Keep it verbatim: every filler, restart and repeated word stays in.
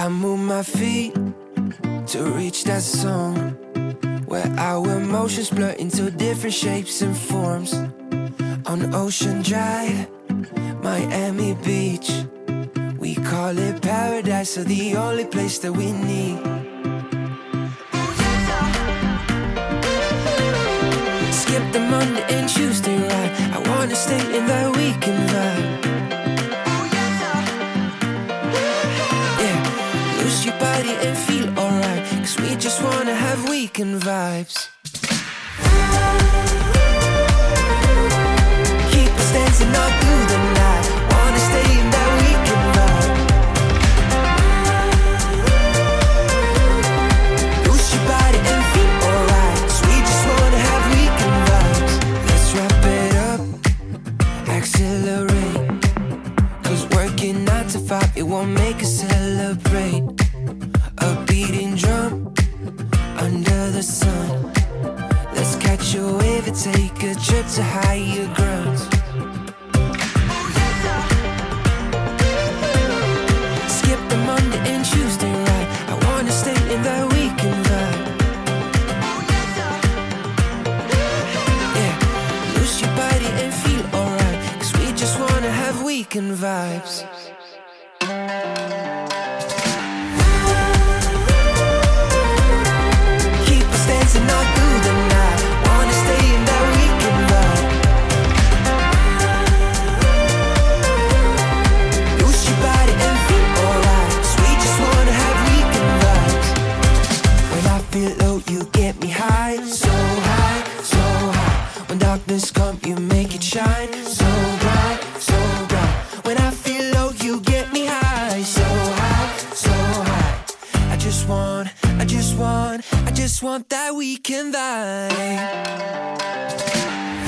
I move my feet to reach that zone where our emotions blur into different shapes and forms. On Ocean Drive, Miami Beach, we call it paradise, or the only place that we need. Skip the Monday and Tuesday ride, I wanna stay in that weekend vibe. Yeah, lose your body and feel alright, cause we just wanna have weekend vibes. Keep us dancing all through the night, wanna stay in that weekend vibe. Lose your body and feel alright, cause we just wanna have weekend vibes. Let's wrap it up, accelerate, cause working nine to five, it won't make us celebrate. A beating drum under the sun, let's catch a wave and take a trip to higher grounds. Skip the Monday and Tuesday ride, I wanna stay in that weekend vibe. Yeah, lose your body and feel alright, cause we just wanna have weekend vibes. Keep us dancing all through the night, wanna stay in that weekend vibe. Lose your body and feel alright, cause we just wanna have weekend vibes. When I feel low, you get me high, so high, so high. When darkness comes, you make it shine, so bright, so bright. When I feel low, you get me high, so high, so high. I just want, I just want, I just want that weekend vibe.